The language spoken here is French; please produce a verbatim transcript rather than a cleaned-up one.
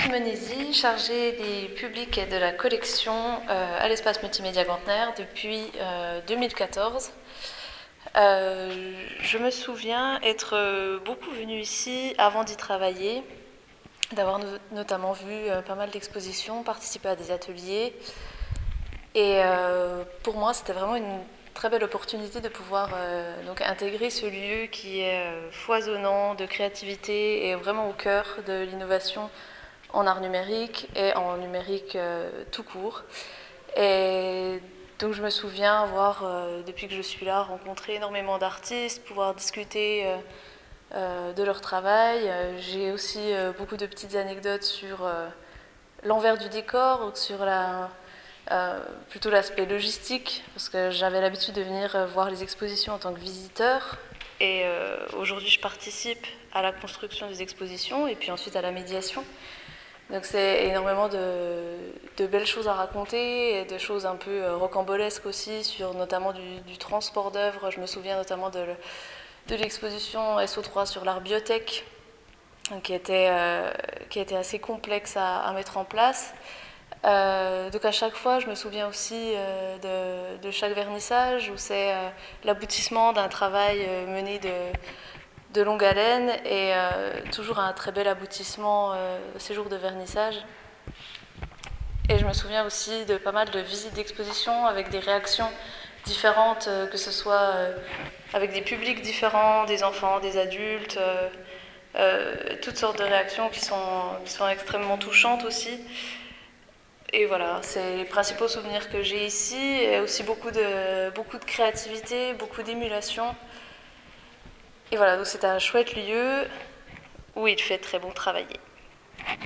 Simonési, chargée des publics et de la collection euh, à l'espace multimédia Gantner depuis euh, deux mille quatorze. Euh, je me souviens être beaucoup venue ici avant d'y travailler, d'avoir no- notamment vu euh, pas mal d'expositions, participé à des ateliers. Et euh, pour moi, c'était vraiment une très belle opportunité de pouvoir euh, donc intégrer ce lieu qui est euh, foisonnant de créativité et vraiment au cœur de l'innovation en art numérique et en numérique euh, tout court. Et donc je me souviens avoir, euh, depuis que je suis là, rencontré énormément d'artistes, pouvoir discuter euh, euh, de leur travail. Euh, j'ai aussi euh, beaucoup de petites anecdotes sur euh, l'envers du décor, sur la, euh, plutôt l'aspect logistique, parce que j'avais l'habitude de venir voir les expositions en tant que visiteur. Et euh, aujourd'hui, je participe à la construction des expositions et puis ensuite à la médiation. Donc c'est énormément de, de belles choses à raconter et de choses un peu rocambolesques aussi, sur notamment du, du transport d'œuvres. Je me souviens notamment de, de l'exposition S O trois sur l'art biotech, qui était, euh, qui était assez complexe à, à mettre en place. Euh, donc à chaque fois, je me souviens aussi euh, de, de chaque vernissage, où c'est euh, l'aboutissement d'un travail euh, mené de de longue haleine et euh, toujours un très bel aboutissement euh, ces jours de vernissage. Et je me souviens aussi de pas mal de visites d'exposition avec des réactions différentes, euh, que ce soit euh, avec des publics différents, des enfants, des adultes, euh, euh, toutes sortes de réactions qui sont, qui sont extrêmement touchantes aussi. Et voilà, c'est les principaux souvenirs que j'ai ici, et aussi beaucoup de, beaucoup de créativité, beaucoup d'émulation. Et voilà, donc c'est un chouette lieu où il fait très bon travailler.